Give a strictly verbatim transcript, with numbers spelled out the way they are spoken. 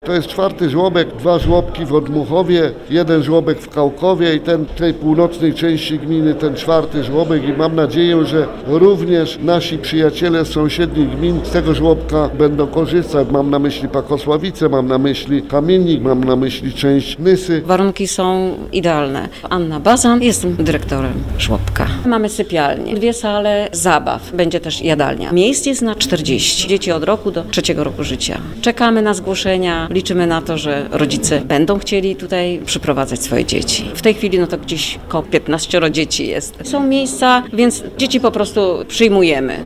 To jest czwarty żłobek, dwa żłobki w Odmuchowie, jeden żłobek w Kałkowie i ten tej północnej części gminy, ten czwarty żłobek i mam nadzieję, że również nasi przyjaciele z sąsiednich gmin z tego żłobka będą korzystać. Mam na myśli Pakosławice, mam na myśli Kamiennik, mam na myśli część Nysy. Warunki są idealne. Anna Bazan, jestem dyrektorem żłobka. Mamy sypialnię, dwie sale zabaw, będzie też jadalnia. Miejsc jest na czterdzieści. Dzieci od roku do trzeciego roku życia. Czekamy na zgłoszenia, liczymy na to, że rodzice będą chcieli tutaj przyprowadzać swoje dzieci. W tej chwili no to gdzieś około piętnaścioro dzieci jest. Są miejsca, więc dzieci po prostu przyjmujemy.